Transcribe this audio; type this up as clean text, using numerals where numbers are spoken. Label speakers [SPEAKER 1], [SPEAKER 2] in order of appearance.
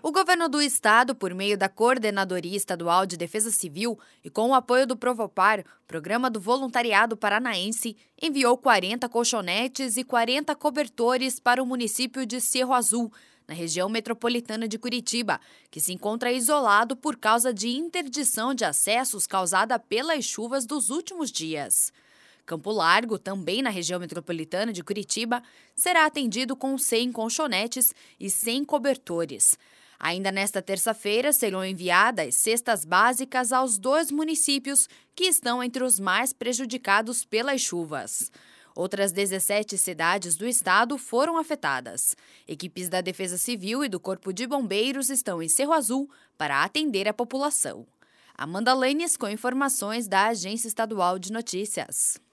[SPEAKER 1] O governo do estado, por meio da Coordenadoria Estadual de Defesa Civil e com o apoio do Provopar, Programa do Voluntariado Paranaense, enviou 40 colchonetes e 40 cobertores para o município de Cerro Azul, na região metropolitana de Curitiba, que se encontra isolado por causa de interdição de acessos causada pelas chuvas dos últimos dias. Campo Largo, também na região metropolitana de Curitiba, será atendido com 100 colchonetes e 100 cobertores. Ainda nesta terça-feira, serão enviadas cestas básicas aos 2 municípios que estão entre os mais prejudicados pelas chuvas. Outras 17 cidades do estado foram afetadas. Equipes da Defesa Civil e do Corpo de Bombeiros estão em Cerro Azul para atender a população. Amanda Lênis com informações da Agência Estadual de Notícias.